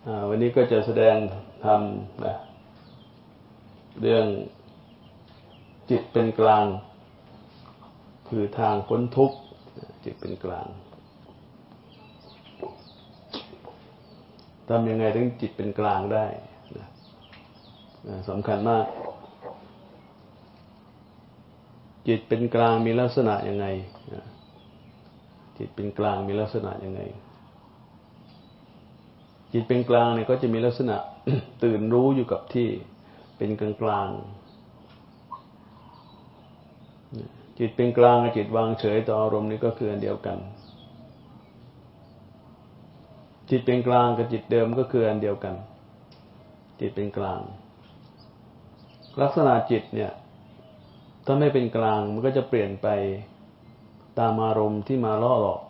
วันนี้ก็จะแสดงธรรมนะเรื่องจิตเป็นกลางคือทางพ้นทุกข์จิตเป็นกลางทำยังไงถึงจิตเป็นกลางได้นะสำคัญมากจิตเป็นกลางมีลักษณะยังไงจิตเป็นกลางมีลักษณะยังไงจิตเป็นกลางเนี่ยก็จะมีลักษณะ ตื่นรู้อยู่กับที่เป็นกลางกลางจิตเป็นกลางกับจิตวางเฉยต่ออารมณ์นี่ก็คืออันเดียวกันจิตเป็นกลางกับจิตเดิมก็คืออันเดียวกันจิตเป็นกลางลักษณะจิตเนี่ยถ้าไม่เป็นกลางมันก็จะเปลี่ยนไปตามอารมณ์ที่มาล่อหลอก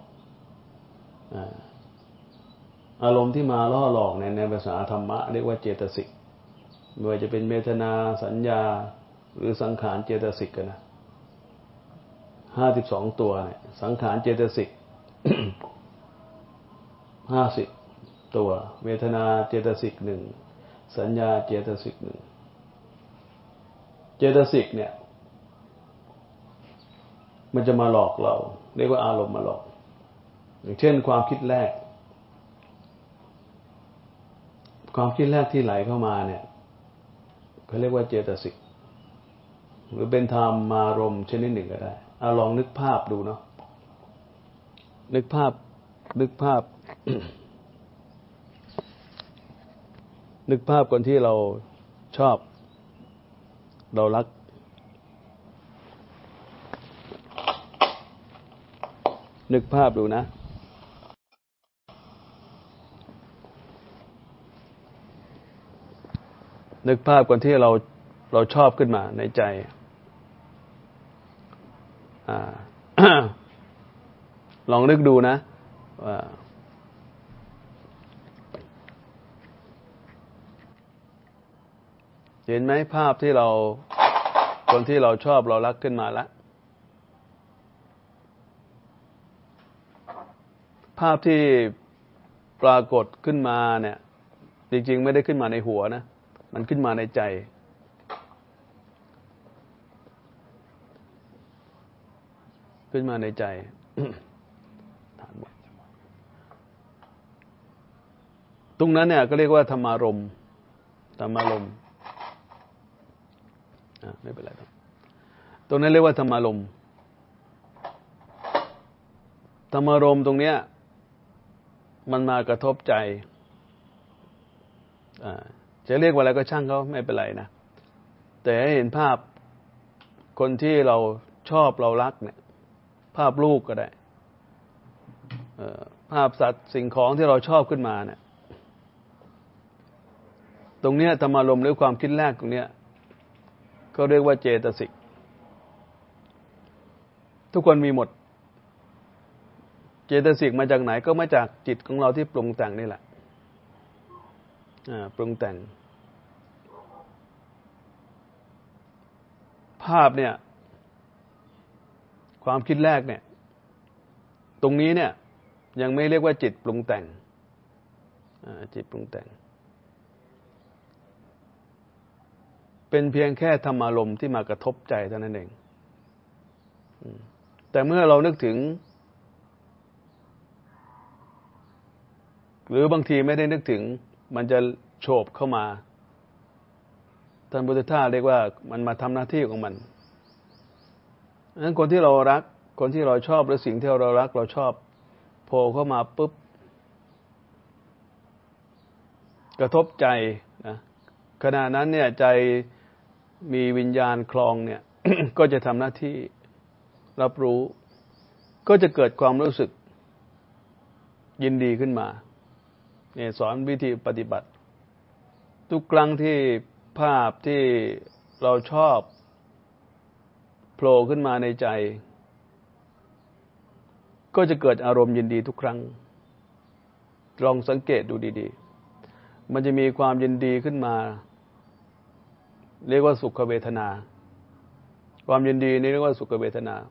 อารมณ์ที่มาล่อหลอกในภาษาธรรมะเรียกว่าเจตสิกไม่ว่าจะเป็นเวทนาสัญญาหรือสังขารเจตสิกกันนะ52ตัวเนี่ยสังขารเจตสิก 50ตัวเวทนาเจตสิก1สัญญาเจตสิก1เจตสิกเนี่ยมันจะมาหลอกเราเรียกว่าอารมณ์มาหลอกอย่างเช่นความคิดแรกที่ไหลเข้ามาเนี่ยเขาเรียกว่าเจตสิกหรือเป็นธรรมารมณ์ชนิดหนึ่งก็ได้ลองนึกภาพดูเนาะนึกภาพ นึกภาพคนที่เราชอบเรารักนึกภาพดูนะนึกภาพคนที่เราชอบขึ้นมาในใจลองนึกดูนะว่าเห็นไหมภาพที่คนที่เราชอบเรารักขึ้นมาแล้วภาพที่ปรากฏขึ้นมาเนี่ยจริงๆไม่ได้ขึ้นมาในหัวนะมันขึ้นมาในใจขึ้นมาในใจ ตรงนั้นเนี่ยก็เรียกว่าธรรมารมณ์ไม่เป็นไรตรงนั้นเรียกว่าธรรมารมณ์ตรงเนี้ยมันมากระทบใจจะเรียกว่าอะไรก็ช่างเขาไม่เป็นไรนะแต่ให้เห็นภาพคนที่เราชอบเรารักเนี่ยภาพลูกก็ได้ภาพสัตว์สิ่งของที่เราชอบขึ้นมาเนี่ยตรงเนี้ยธรรมารมณ์หรือความคิดแรกตรงเนี้ยก็เรียกว่าเจตสิกทุกคนมีหมดเจตสิกมาจากไหนก็มาจากจิตของเราที่ปรุงแต่งนี่แหละปรุงแต่งภาพเนี่ยความคิดแรกเนี่ยตรงนี้เนี่ยยังไม่เรียกว่าจิตปรุงแต่งจิตปรุงแต่งเป็นเพียงแค่ธรรมารมณ์ที่มากระทบใจเท่านั้นเองแต่เมื่อเรานึกถึงหรือบางทีไม่ได้นึกถึงมันจะโฉบเข้ามาท่านพุทธทาสเรียกว่ามันมาทำหน้าที่ของมันนั้นคนที่เรารักคนที่เราชอบหรือสิ่งที่เรารักเราชอบโผล่เข้ามาปุ๊บกระทบใจนะขณะนั้นเนี่ยใจมีวิญญาณคลองเนี่ย ก็จะทำหน้าที่รับรู้ก็จะเกิดความรู้สึกยินดีขึ้นมาเนี่ยสอนวิธีปฏิบัติทุกครั้งที่ภาพที่เราชอบโผล่ขึ้นมาในใจก็จะเกิดอารมณ์ยินดีทุกครั้งลองสังเกตดูดีๆมันจะมีความยินดีขึ้นมาเรียกว่าสุขเวทนาความยินดีนี้เรียกว่าสุขเวทนา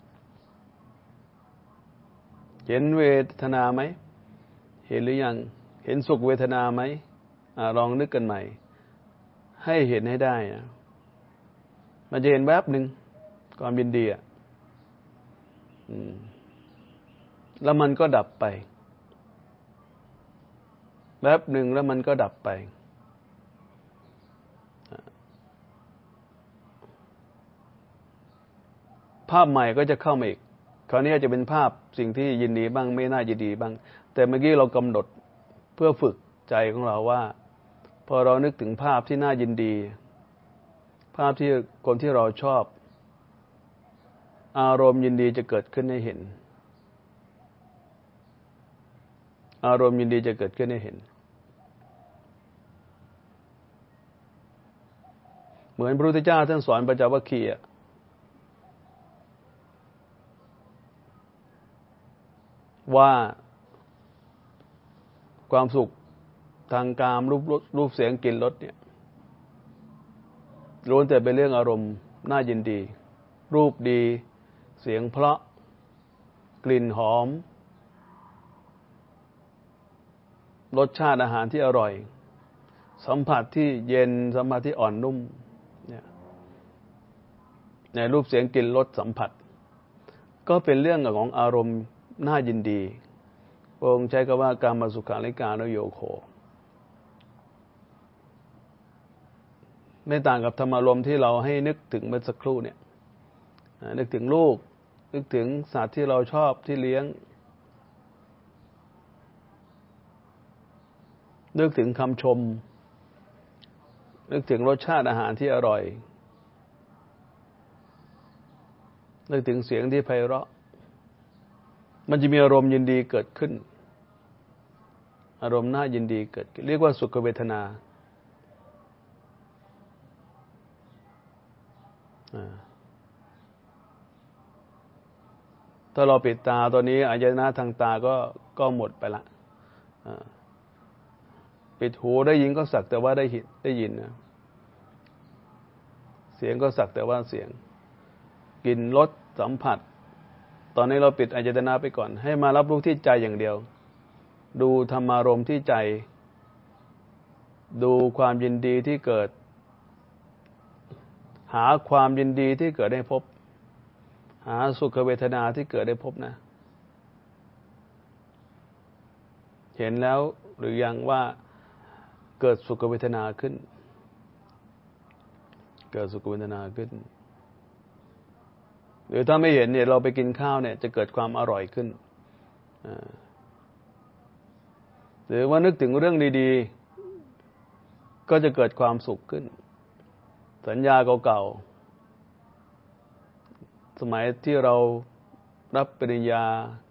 เห็นเวทนาไหมเห็นหรือยังเห็นสุขเวทนาไหมลองนึกกันใหม่ให้เห็นให้ได้นะมันจะเห็นแวบหนึ่งความยินดีแล้วมันก็ดับไปแวบหนึ่งแล้วมันก็ดับไปภาพใหม่ก็จะเข้ามาอีกคราวนี้จะเป็นภาพสิ่งที่ยินดีบ้างไม่น่ายินดีบ้างแต่เมื่อกี้เรากำหนดเพื่อฝึกใจของเราว่าพอเรานึกถึงภาพที่น่ายินดีภาพที่คนที่เราชอบอารมณ์ยินดีจะเกิดขึ้นให้เห็นอารมณ์ยินดีจะเกิดขึ้นให้เห็นเหมือนพระพุทธเจ้าท่านสอนปัญจวัคคีย์ว่าความสุขทางกามรูปเสียงกลิ่นรสเนี่ยล้วนแต่เป็นเรื่องอารมณ์น่ายินดีรูปดีเสียงเพราะกลิ่นหอมรสชาติอาหารที่อร่อยสัมผัสที่เย็นสัมผัสที่อ่อนนุ่มเนี่ยในรูปเสียงกลิ่นรสสัมผัสก็เป็นเรื่องของอารมณ์น่ายินดีพระองค์ใช้คำว่ากามสุขาริการุโยโคไม่ต่างกับธรรมารมณ์ที่เราให้นึกถึงเมื่อสักครู่เนี่ยนึกถึงลูกนึกถึงสัตว์ที่เราชอบที่เลี้ยงนึกถึงคำชมนึกถึงรสชาติอาหารที่อร่อยนึกถึงเสียงที่ไพเราะมันจะมีอารมณ์ยินดีเกิดขึ้นอารมณ์น่ายินดีเกิดขึ้นเรียกว่าสุขเวทนาถ้าเราปิดตาตอนนี้อายตนะทางตาก็หมดไปละปิดหูได้ยินก็สักแต่ว่าได้ยินนะเสียงก็สักแต่ว่าเสียงกลิ่นรสสัมผัสตอนนี้เราปิดอายตนะไปก่อนให้มารับรู้ที่ใจอย่างเดียวดูธรรมารมณ์ที่ใจดูความยินดีที่เกิดหาความยินดีที่เกิดได้พบหาสุขเวทนาที่เกิดได้พบนะเห็นแล้วหรือยังว่าเกิดสุขเวทนาขึ้นเกิดสุขเวทนาขึ้นหรือถ้าไม่เห็นเนี่ยเราไปกินข้าวเนี่ยจะเกิดความอร่อยขึ้นหรือว่านึกถึงเรื่องดีๆก็จะเกิดความสุขขึ้นสัญญาเก่าๆสมัยที่เรารับปริญญา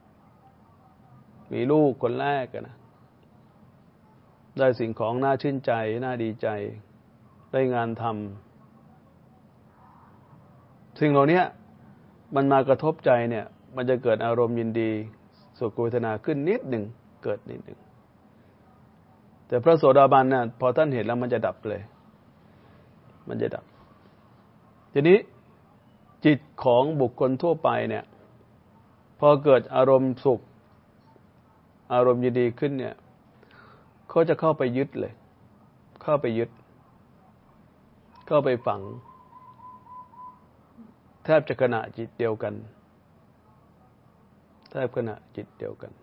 มีลูกคนแรกนะได้สิ่งของน่าชื่นใจน่าดีใจได้งานทำสิ่งเหล่านี้มันมากระทบใจเนี่ยมันจะเกิดอารมณ์ยินดีสุขเวทนาขึ้นนิดหนึ่งเกิดนิดหนึ่งแต่พระโสดาบันน่ะพอท่านเห็นแล้วมันจะดับเลยมันจะดับทีนี้จิตของบุคคลทั่วไปเนี่ยพอเกิดอารมณ์สุขอารมณ์ยินดีขึ้นเนี่ยเขาจะเข้าไปยึดเลยเข้าไปยึดเข้าไปฝังแทบจะขณะจิตเดียวกันแทบขณะจิตเดียวกัน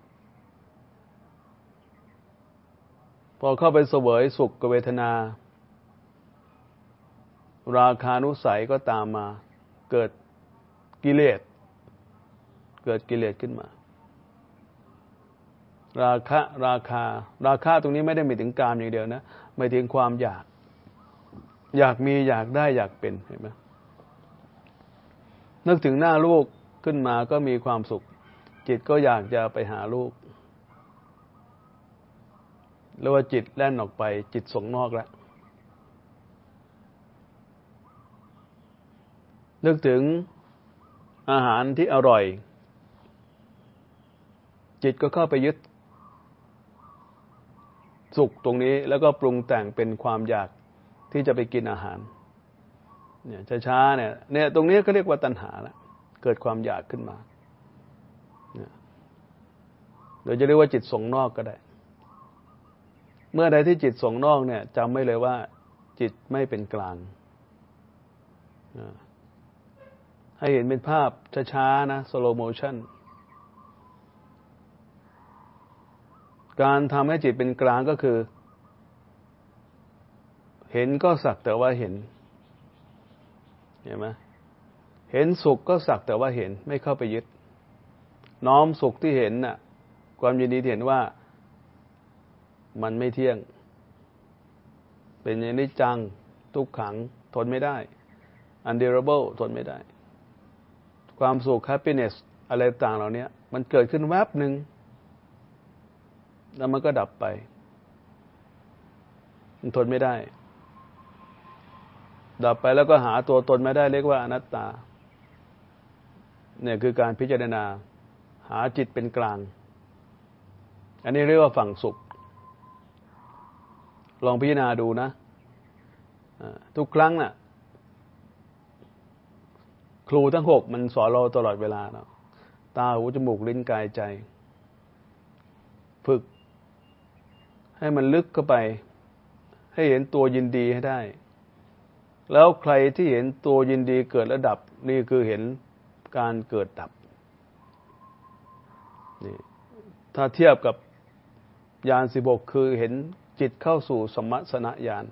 พอเข้าไปเสวยสุขเวทนาราคานุสัยก็ตามมาเกิดกิเลสขึ้นมาราคาตรงนี้ไม่ได้หมายถึงกามอย่างเดียวนะหมายถึงความอยากมีอยากได้อยากเป็นเห็นไหมนึกถึงหน้าลูกขึ้นมาก็มีความสุขจิตก็อยากจะไปหาลูกแล้วว่าจิตแล่นออกไปจิตส่งนอกแล้วนึกถึงอาหารที่อร่อยจิตก็เข้าไปยึดสุขตรงนี้แล้วก็ปรุงแต่งเป็นความอยากที่จะไปกินอาหารเนี่ยช้าๆเนี่ยตรงนี้ก็เรียกว่าตัณหาแล้วเกิดความอยากขึ้นมาเนี่ยหรือจะเรียกว่าจิตส่งนอกก็ได้เมื่อใดที่จิตส่งนอกเนี่ยจำไว้เลยว่าจิตไม่เป็นกลางให้เห็นเป็นภาพช้าๆนะ slow motion การทำให้จิตเป็นกลางก็คือเห็นก็สักแต่ว่าเห็นเห็นไหมเห็นสุขก็สักแต่ว่าเห็นไม่เข้าไปยึดน้อมสุขที่เห็นน่ะความยินดีที่เห็นว่ามันไม่เที่ยงเป็นอนิจจังทุกขังทนไม่ได้ unbearable ทนไม่ได้ความสุข happiness อะไรต่างเหล่านี้มันเกิดขึ้นแวบหนึ่งแล้วมันก็ดับไปมันทนไม่ได้ดับไปแล้วก็หาตัวตนไม่ได้เรียกว่าอนัตตาเนี่ยคือการพิจารณาหาจิตเป็นกลางอันนี้เรียกว่าฝั่งสุขลองพิจารณาดูนะทุกครั้งน่ะครูทั้ง6มันสอนเราตลอดเวลาเนาะตาหูจมูกลิ้นกายใจฝึกให้มันลึกเข้าไปให้เห็นตัวยินดีให้ได้แล้วใครที่เห็นตัวยินดีเกิดและดับนี่คือเห็นการเกิดดับนี่ถ้าเทียบกับญาณ16คือเห็นจิตเข้าสู่สมัสสนญาณ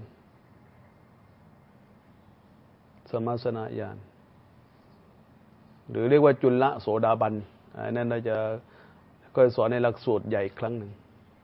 สมัสสนญาณหรือเรียกว่าจุลโสดาบันนั่นเราจะก็สอนในหลักสูตรใหญ่ครั้งหนึ่ง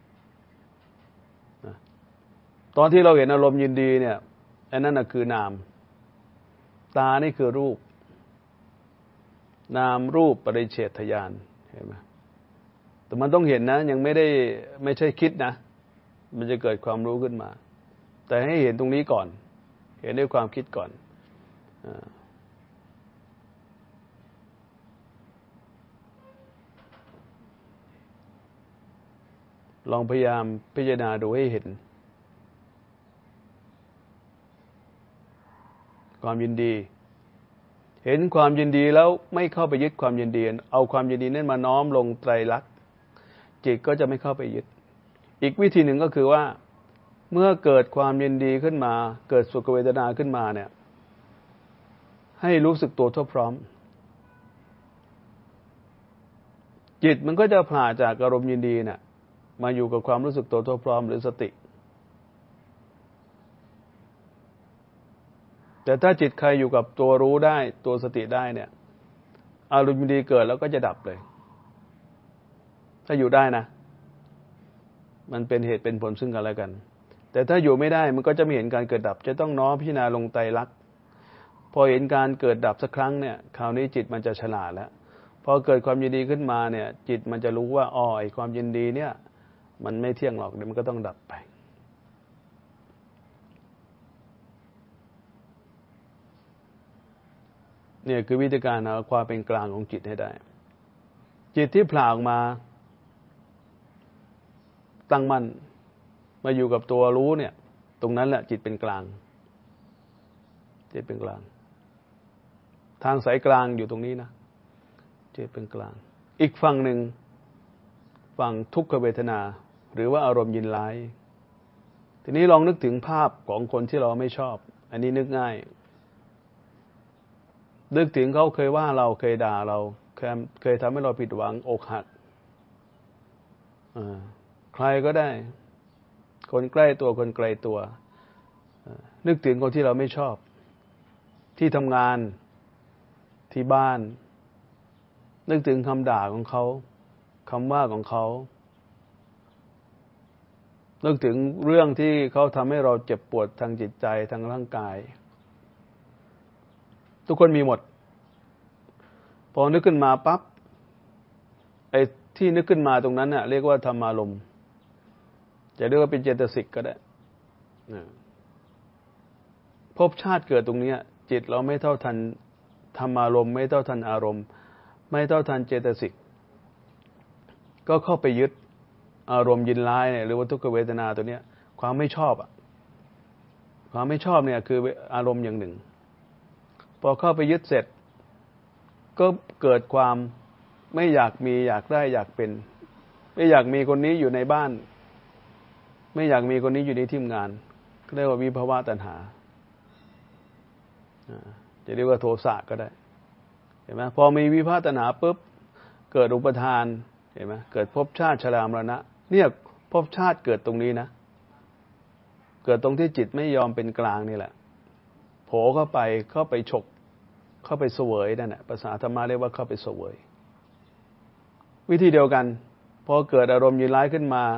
ตอนที่เราเห็นอารมณ์ยินดีเนี่ยอันนั้นน่ะคือนามตานี่คือรูปนามรูปปริเฉทญาณเห็นไหมแต่มันต้องเห็นนะยังไม่ใช่คิดนะมันจะเกิดความรู้ขึ้นมาแต่ให้เห็นตรงนี้ก่อนเห็นด้วยความคิดก่อนลองพยายามพิจารณาดูให้เห็นความยินดีเห็นความยินดีแล้วไม่เข้าไปยึดความยินดีเอาความยินดีนั้นมาน้อมลงไตรลักษณ์จิตก็จะไม่เข้าไปยึดอีกวิธีหนึ่งก็คือว่าเมื่อเกิดความยินดีขึ้นมาเกิดสุขเวทนาขึ้นมาเนี่ยให้รู้สึกตัวทั่วพร้อมจิตมันก็จะผ่าจากอารมณ์ยินดีน่ะมาอยู่กับความรู้สึกตัวทั่วพร้อมหรือสติแต่ถ้าจิตใครอยู่กับตัวรู้ได้ตัวสติได้เนี่ยอารมณ์ยินดีเกิดแล้วก็จะดับเลยถ้าอยู่ได้นะมันเป็นเหตุเป็นผลซึ่งกันและกันแต่ถ้าอยู่ไม่ได้มันก็จะไม่เห็นการเกิดดับจะต้องน้อมพิจารณาลงไตรลักษณ์พอเห็นการเกิดดับสักครั้งเนี่ยคราวนี้จิตมันจะฉลาดแล้วพอเกิดความยินดีขึ้นมาเนี่ยจิตมันจะรู้ว่าอ๋อไอ้ความยินดีเนี่ยมันไม่เที่ยงหรอกเดี๋ยวมันก็ต้องดับไปเนี่ยคือวิธีการเอาความเป็นกลางของจิตให้ได้จิตที่ผล่าออกมาตั้งมั่นมาอยู่กับตัวรู้เนี่ยตรงนั้นแหละจิตเป็นกลางจิตเป็นกลางทางสายกลางอยู่ตรงนี้นะจิตเป็นกลางอีกฝั่งหนึ่งฝั่งทุกขเวทนาหรือว่าอารมณ์ยินร้ายทีนี้ลองนึกถึงภาพของคนที่เราไม่ชอบอันนี้นึกง่ายนึกถึงเขาเคยว่าเราเคยด่าเราเคยทำให้เราผิดหวังอกหักใครก็ได้คนใกล้ตัวคนไกลตัวนึกถึงคนที่เราไม่ชอบที่ทำงานที่บ้านนึกถึงคำด่าของเขาคำว่าของเขานึกถึงเรื่องที่เขาทำให้เราเจ็บปวดทางจิตใจทางร่างกายทุกคนมีหมดพอนึกขึ้นมาปั๊บไอ้ที่นึกขึ้นมาตรงนั้นน่ะเรียกว่าธรรมารมณ์จะเรียกว่าเป็นเจตสิกก็ได้ภพชาติเกิดตรงนี้จิตเราไม่เท่าทันธรรมารมณ์ไม่เท่าทันอารมณ์ไม่เท่าทันเจตสิกก็เข้าไปยึดอารมณ์ยินร้ายเนี่ยหรือว่าทุกขเวทนาตัวเนี้ยความไม่ชอบความไม่ชอบเนี่ยคืออารมณ์อย่างหนึ่งพอเข้าไปยึดเสร็จก็เกิดความไม่อยากมีอยากได้อยากเป็นไม่อยากมีคนนี้อยู่ในบ้านไไม่อยากมีคนนี้อยู่ในที่ทำงานเรียกว่าวิภวะตัณหาจะเรียกว่าโทสะก็ได้เห็นไหมพอมีวิภวะตัณหาปุ๊บเกิดอุปทานเห็นไหมเกิดภพชาติชรามรณะเนี่ยภพชาติเกิดตรงนี้นะเกิดตรงที่จิตไม่ยอมเป็นกลางนี่แหละโผล่เข้าไปฉกเข้าไปเสวยนั่นแหละภาษาธรรมะเรียกว่าเข้าไปเสวยวิธีเดียวกันพอเกิดอารมณ์ยินร้ายขึ้นมา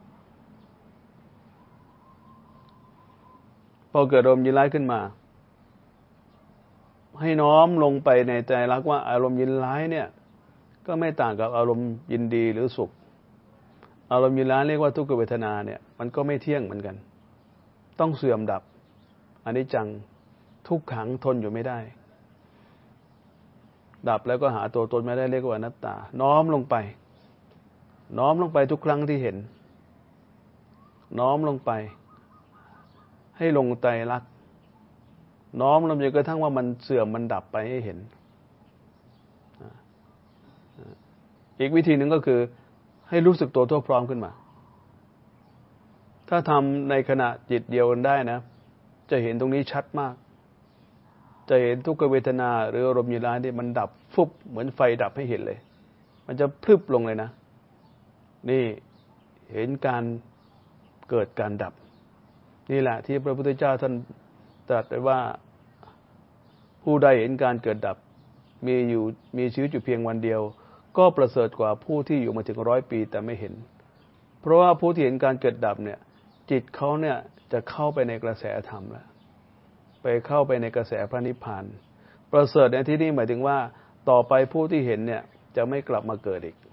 ให้น้อมลงไปในใจรักว่าอารมณ์ยินร้ายเนี่ยก็ไม่ต่างกับอารมณ์ยินดีหรือสุขอารมณ์ยินร้ายเรียกว่าทุกขเวทนาเนี่ยมันก็ไม่เที่ยงเหมือนกันต้องเสื่อมดับอนิจจังทุกขังทนอยู่ไม่ได้ดับแล้วก็หาตัวตนไม่ได้เรียกว่าอนัตตาน้อมลงไปทุกครั้งที่เห็นน้อมลงไปให้ลงไตรลักษณ์น้อมลงจนกระทั่งว่ามันเสื่อมมันดับไปให้เห็นอีกวิธีหนึ่งก็คือให้รู้สึกตัวทั่วพร้อมขึ้นมาถ้าทำในขณะจิตเดียวกันได้นะจะเห็นตรงนี้ชัดมากจะเห็นทุกขเวทนาหรืออารมณ์ยินร้ายที่มันดับฟุบเหมือนไฟดับให้เห็นเลยมันจะพลึบลงเลยนะนี่เห็นการเกิดการดับนี่แหละที่พระพุทธเจ้าท่านตรัสไว้ว่าผู้ใดเห็นการเกิดดับมีชีวิตอยู่เพียงวันเดียวก็ประเสริฐกว่าผู้ที่อยู่มาถึง100 ปีแต่ไม่เห็นเพราะว่าผู้ที่เห็นการเกิดดับเนี่ยจิตเขาเนี่ยจะเข้าไปในกระแสธรรมแล้วไปเข้าไปในกระแสพระนิพพานประเสริฐในที่นี้หมายถึงว่าต่อไปผู้ที่เห็นเนี่ยจะไม่กลับมาเกิดอีก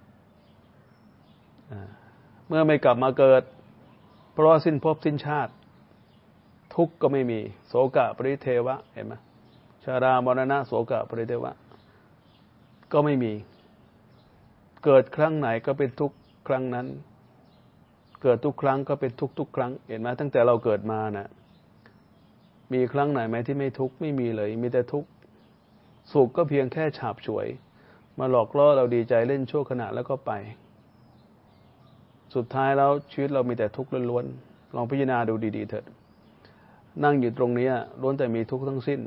เมื่อไม่กลับมาเกิดเพราะสิ้นภพสิ้นชาติทุกข์ก็ไม่มีโสกะปริเทวะเห็นไหมชารามรณะโสกะปริเทวะก็ไม่มีเกิดครั้งไหนก็เป็นทุกครั้งนั้นเกิดทุกครั้งก็เป็นทุกครั้งเห็นไหมตั้งแต่เราเกิดมานะมีครั้งไหนไหมที่ไม่ทุกข์ไม่มีเลยมีแต่ทุกข์สุขก็เพียงแค่ฉาบฉวยมาหลอกล่อเราดีใจเล่นชั่วขณะแล้วก็ไปสุดท้ายแล้วชีวิตเรามีแต่ทุกข์ล้วนๆลองพิจารณาดูดีๆเถิดนั่งอยู่ตรงนี้ล้วนแต่มีทุกข์ทั้งสิ้น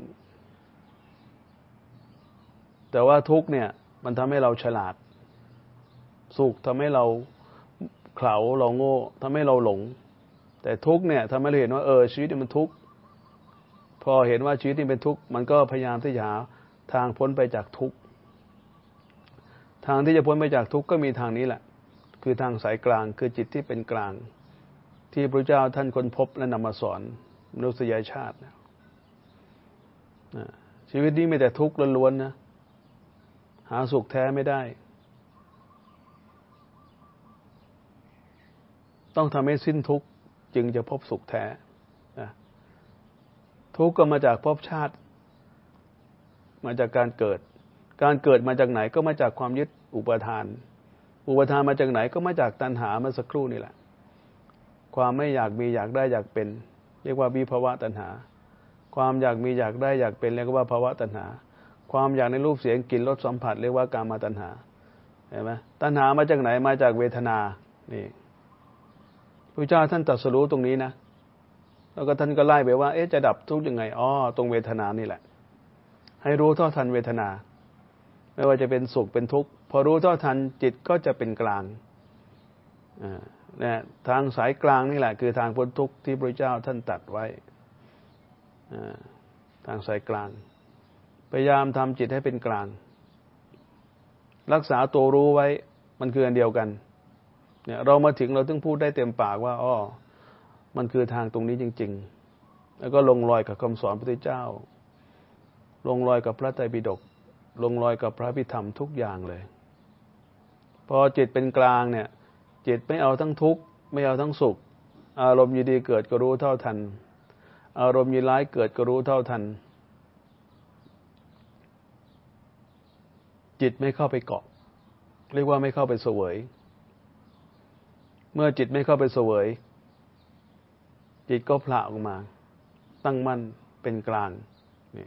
แต่ว่าทุกข์เนี่ยมันทำให้เราฉลาดสุขทำให้เราเขลาเราโง่ทำให้เราหลงแต่ทุกข์เนี่ยทำให้เราเห็นว่าชีวิตมันทุกข์พอเห็นว่าชีวิตนี้เป็นทุกข์มันก็พยายามที่จะหาทางพ้นไปจากทุกข์ทางที่จะพ้นไปจากทุกข์ก็มีทางนี้แหละคือทางสายกลางคือจิตที่เป็นกลางที่พระเจ้าท่านค้นพบและนำมาสอนมนุษยชาติชีวิตนี้มีแต่ทุกข์ล้วนๆนะหาสุขแท้ไม่ได้ต้องทำให้สิ้นทุกข์จึงจะพบสุขแท้ทุกข์ก็มาจากภพชาติมาจากการเกิดมาจากไหนก็มาจากความยึดอุปทานมาจากไหนก็มาจากตัณหาเมื่อสักครู่นี่แหละความไม่อยากมีอยากได้อยากเป็นเรียกว่าวิภวะตัณหาความอยากมีอยากได้อยากเป็นเรียกว่าภวะตัณหาความอยากในรูปเสียงกลิ่นรสสัมผัสเรียกว่ากามตัณหาเห็นไหมตัณหามาจากไหนมาจากเวทนานี่พระเจ้าท่านตรัสรู้ตรงนี้นะแล้วก็ท่านก็ไล่ไปว่าจะดับทุกข์ยังไงตรงเวทนานี่แหละให้รู้เท่าทันเวทนาไม่ว่าจะเป็นสุขเป็นทุกข์พอรู้เท่าทันจิตก็จะเป็นกลางเนี่ยทางสายกลางนี่แหละคือทางพ้นทุกข์ที่พระเจ้าท่านตรัสไว้ทางสายกลางพยายามทำจิตให้เป็นกลางรักษาตัวรู้ไว้มันคืออันเดียวกันเนี่ยเรามาถึงเราถึงพูดได้เต็มปากว่ามันคือทางตรงนี้จริงๆแล้วก็ลงรอยกับคำสอนพระพุทธเจ้าลงรอยกับพระไตรปิฎกลงรอยกับพระพิธรรมทุกอย่างเลยพอจิตเป็นกลางเนี่ยจิตไม่เอาทั้งทุกข์ไม่เอาทั้งสุขอารมณ์ยินดีเกิดก็รู้เท่าทันอารมณ์ยินร้ายเกิดก็รู้เท่าทันจิตไม่เข้าไปเกาะเรียกว่าไม่เข้าไปเสวยเมื่อจิตไม่เข้าไปเสวยจิตก็ผละออกมาตั้งมั่นเป็นกลางนี่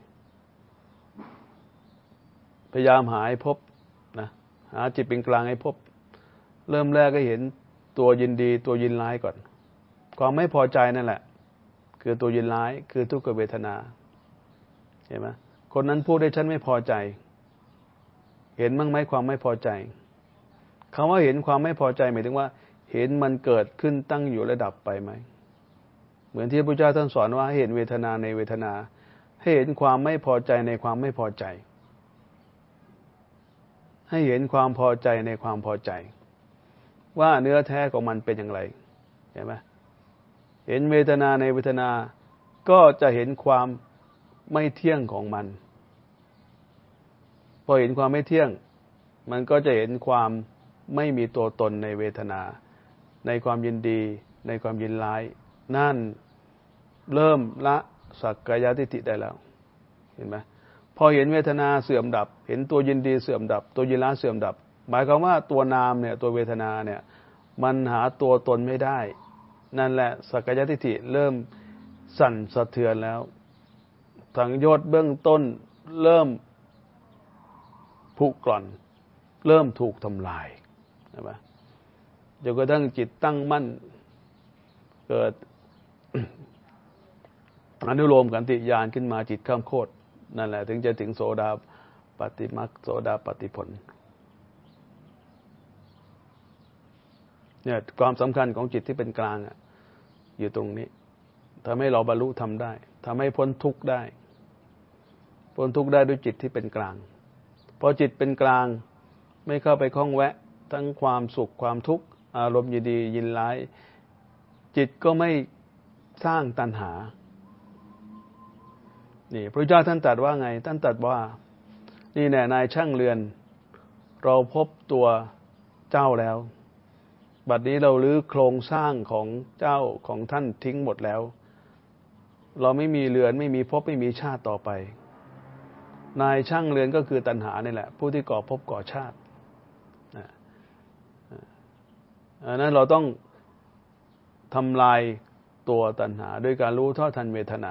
พยายามหาให้พบนะหาจิตเป็นกลางให้พบเริ่มแรกก็เห็นตัวยินดีตัวยินร้ายก่อนความไม่พอใจนั่นแหละคือตัวยินร้ายคือทุกขเวทนาเห็นไหมคนนั้นพูดให้ฉันไม่พอใจเห็นบ้างไหมความไม่พอใจคำว่าเห็นความไม่พอใจหมายถึงว่าเห็นมันเกิดขึ้นตั้งอยู่ระดับไปไหมเหมือนที่พระพุทธเจ้าท่านสอนว่าให้เห็นเวทนาในเวทนาให้เห็นความไม่พอใจในความไม่พอใจให้เห็นความพอใจในความพอใจว่าเนื้อแท้ของมันเป็นอย่างไรเห็นไหมเห็นเวทนาในเวทนาก็จะเห็นความไม่เที่ยงของมันพอเห็นความไม่เที่ยงมันก็จะเห็นความไม่มีตัวตนในเวทนาในความยินดีในความยินร้ายนั่นเริ่มละสักกายทิฏฐิได้แล้วเห็นไหมพอเห็นเวทนาเสื่อมดับเห็นตัวยินดีเสื่อมดับตัวยินร้ายเสื่อมดับหมายความว่าตัวนามเนี่ยตัวเวทนาเนี่ยมันหาตัวตนไม่ได้นั่นแหละสักกายทิฏฐิเริ่มสั่นสะเทือนแล้วสังโยชน์เบื้องต้นเริ่มผุกร่อนเริ่มถูกทำลายใช่ไหมจนกระทั่งจิตตั้งมั่นเกิด อนุโลมขันติญาณขึ้นมาจิตข้ามโคตรนั่นแหละถึงจะถึงโสดาปฏิมรรคโสดาปฏิผลเนี่ยความสำคัญของจิตที่เป็นกลางอยู่ตรงนี้ทำให้เราบรรลุธรรมได้ทำให้พ้นทุกข์ได้พ้นทุกข์ได้ด้วยจิตที่เป็นกลางพอจิตเป็นกลางไม่เข้าไปข้องแวะทั้งความสุขความทุกข์อารมณ์ยินดียินร้ายจิตก็ไม่สร้างตัณหานี่พระเจ้าท่านตรัสว่าไงท่านตรัสว่านี่แน่นายช่างเรือนเราพบตัวเจ้าแล้วบัดนี้เรารื้อโครงสร้างของเจ้าของท่านทิ้งหมดแล้วเราไม่มีเรือนไม่มีภพไม่มีชาติต่อไปนายช่างเรือนก็คือตัณหานี่แหละผู้ที่ก่อภพก่อชาติอันนั้นเราต้องทำลายตัวตัณหาด้วยการรู้เท่าทันเวทนา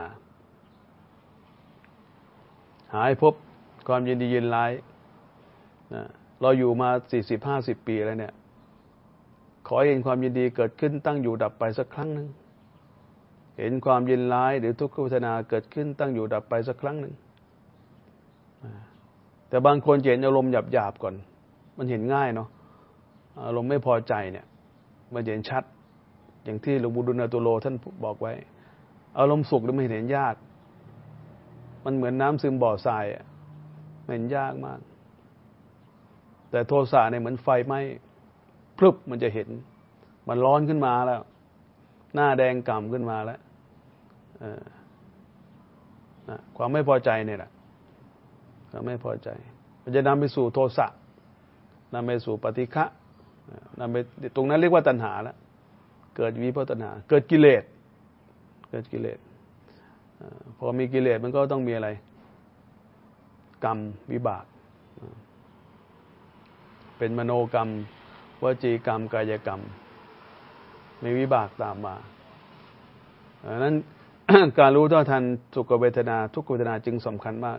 หาให้พบความยินดียินร้ายเราอยู่มา40-50 ปีแล้วเนี่ยขอเห็นความยินดีเกิดขึ้นตั้งอยู่ดับไปสักครั้งหนึ่งเห็นความยินร้ายหรือทุกขเวทนาเกิดขึ้นตั้งอยู่ดับไปสักครั้งหนึ่งแต่บางคนเห็นอารมณ์หยาบๆก่อนมันเห็นง่ายเนาะอารมณ์ไม่พอใจเนี่ยมันเห็นชัดอย่างที่หลวงปู่ดุลยตุโลท่านบอกไว้อารมณ์สุขนี่ไม่เห็นยากมันเหมือนน้ำซึมบ่อทรายมันเห็นยากมากแต่โทสะเนี่ยเหมือนไฟไหม้พรึบมันจะเห็นมันร้อนขึ้นมาแล้วหน้าแดงก่ำขึ้นมาแล้วความไม่พอใจเนี่ยแหละความไม่พอใจมันจะนำไปสู่โทสะนำไปสู่ปฏิฆะนำไปตรงนั้นเรียกว่าตัณหาแล้วเกิดวิภวตัณหาเกิดกิเลสพอมีกิเลสมันก็ต้องมีอะไรกรรมวิบากเป็นมโนกรรมวจีกรรมกายกรรมมีวิบากตามมาดังนั้น การรู้เท่าทันสุขเวทนาทุกขเวทนาจึงสำคัญมาก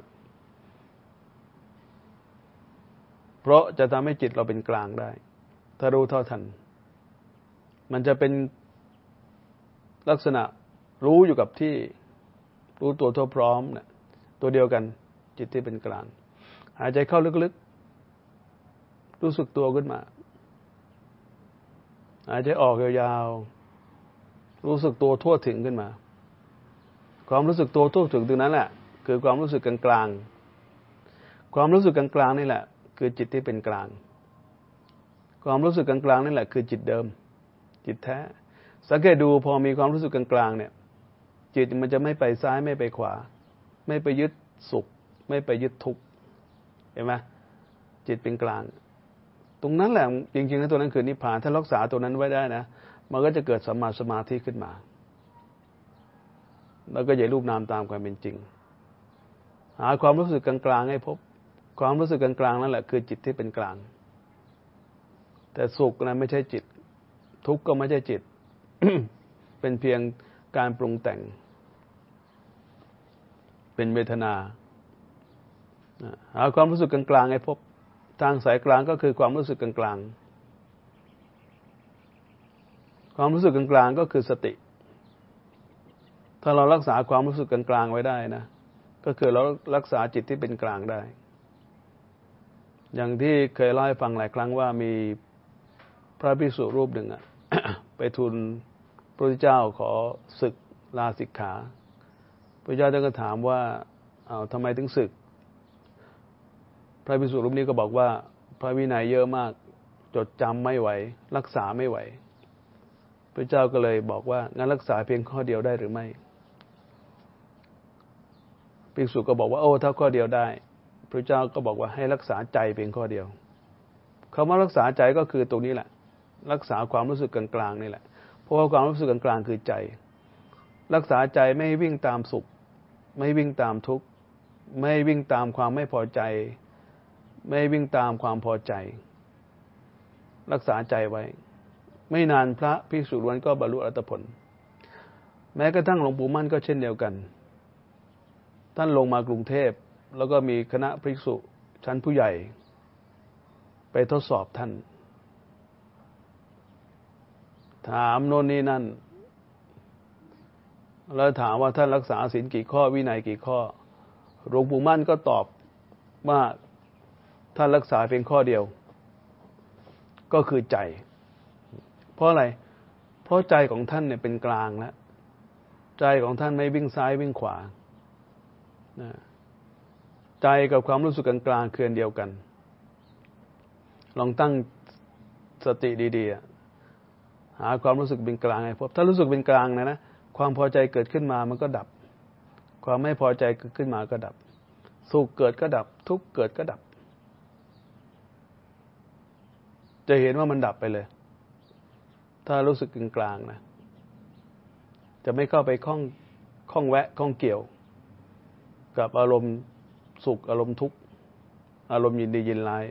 เพราะจะทำให้จิตเราเป็นกลางได้ถ้ารู้เท่าทันมันจะเป็นลักษณะรู้อยู่กับที่รู้ตัวทั่วพร้อมเนี่ยตัวเดียวกันจิตที่เป็นกลางหายใจเข้าลึกๆรู้สึกตัวขึ้นมาหายใจออกยาวๆรู้สึกตัวทั่วถึงขึ้นมาความรู้สึกตัวทั่วถึงตรงนั้นแหละคือความรู้สึกกลางๆความรู้สึกกลางๆนี่แหละคือจิตที่เป็นกลางความรู้สึกกลางๆนี่แหละคือจิตเดิมจิตแท้สังเกตดูพอมีความรู้สึกกลางๆเนี่ยจิตมันจะไม่ไปซ้ายไม่ไปขวาไม่ไปยึดสุขไม่ไปยึดทุกข์เห็นไหมจิตเป็นกลางตรงนั้นแหละจริงๆแล้วตัวนั้นคือนิพพานถ้ารักษาตัวนั้นไว้ได้นะมันก็จะเกิดสัมมาสมาธิขึ้นมาแล้วก็จะรูปนามตามความเป็นจริงหาความรู้สึกกลางๆให้พบความรู้สึกกลางๆนั่นแหละคือจิตที่เป็นกลางแต่สุขนั้นไม่ใช่จิตทุกข์ก็ไม่ใช่จิต เป็นเพียงการปรุงแต่งเป็นเวทนาหาความรู้สึกกลางๆให้พบทางสายกลางก็คือความรู้สึกกลางๆความรู้สึกกลางๆก็คือสติถ้าเรารักษาความรู้สึกกลางๆไว้ได้นะก็คือเรารักษาจิตที่เป็นกลางได้อย่างที่เคยเล่าให้ฟังหลายครั้งว่ามีพระภิกษุรูปหนึ่ง ไปทูลพระพุทธเจ้าขอศึกลาสิกขาพระพุทธเจ้าท่านก็ถามว่าทำไมถึงศึกพระภิกษุรูปนี้ก็บอกว่าพระวินัยเยอะมากจดจำไม่ไหวรักษาไม่ไหวพระเจ้าก็เลยบอกว่างั้นรักษาเพียงข้อเดียวได้หรือไม่ภิกษุก็บอกว่าโอ้ถ้าข้อเดียวได้พระเจ้าก็บอกว่าให้รักษาใจเพียงข้อเดียวคำว่ารักษาใจก็คือตรงนี้แหละรักษาความรู้สึกกลางๆนี่แหละเพราะว่าความรู้สึกกลางๆคือใจรักษาใจไม่ให้วิ่งตามสุขไม่วิ่งตามทุกข์ไม่วิ่งตามความไม่พอใจไม่วิ่งตามความพอใจรักษาใจไว้ไม่นานพระภิกษุล้วนก็บรรลุอรหัตผลแม้กระทั่งหลวงปู่มั่นก็เช่นเดียวกันท่านลงมากรุงเทพแล้วก็มีคณะภิกษุชั้นผู้ใหญ่ไปทดสอบท่านถามโน่นนี่นั่นแล้วถามว่าท่านรักษาศีลกี่ข้อวินัยกี่ข้อหลวงปู่มั่นก็ตอบว่าท่านรักษาเพียงข้อเดียวก็คือใจเพราะอะไรเพราะใจของท่านเนี่ยเป็นกลางแล้วใจของท่านไม่วิ่งซ้ายวิ่งขวาใจกับความรู้สึกกลางๆคืออันเดียวกันลองตั้งสติดีๆหาความรู้สึกเป็นกลางให้พบถ้ารู้สึกเป็นกลางนะความพอใจเกิดขึ้นมามันก็ดับความไม่พอใจเกิดขึ้นมาก็ดับสุขเกิดก็ดับทุกข์เกิดก็ดับจะเห็นว่ามันดับไปเลยถ้ารู้สึกกลางๆนะจะไม่เข้าไปข้องแวะข้องเกี่ยวกับอารมณ์สุขอารมณ์ทุกข์อารมณ์ยินดียินร้าย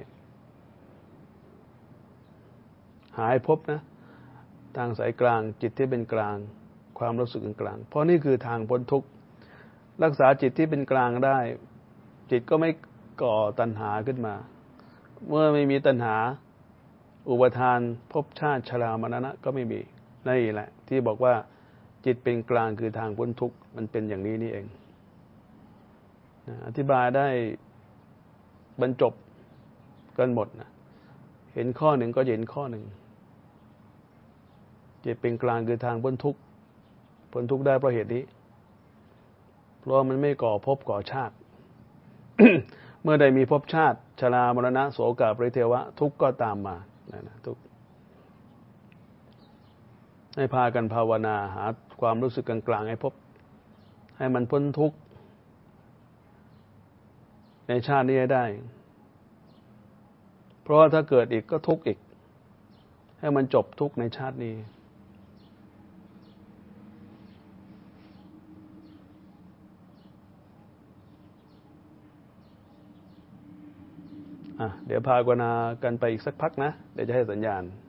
หายพบนะทางสายกลางจิตที่เป็นกลางความรู้สึกกลางเพราะนี่คือทางพ้นทุกข์รักษาจิตที่เป็นกลางได้จิตก็ไม่ก่อตัณหาขึ้นมาเมื่อไม่มีตัณหาอุปทานภพชาติชรามรณะก็ไม่มีนี่แหละที่บอกว่าจิตเป็นกลางคือทางพ้นทุกข์มันเป็นอย่างนี้นี่เองอธิบายได้บรรจบกันหมดนะเห็นข้อหนึ่งก็เห็นข้อหนึ่งจิตเป็นกลางคือทางพ้นทุกข์พ้นทุกข์ได้เพราะเหตุนี้เพราะมันไม่ก่อภพก่อชาติ เมื่อใดมีภพชาติชรามรณะโสกปริเทวะทุกข์ก็ตามมาทุกข์ให้พากันภาวนาหาความรู้สึกกลางๆให้พบให้มันพ้นทุกข์ในชาตินี้ให้ได้เพราะว่าถ้าเกิดอีกก็ทุกข์อีกให้มันจบทุกข์ในชาตินี้เดี๋ยวภาวนากันไปอีกสักพักนะเดี๋ยวจะให้สัญญาณ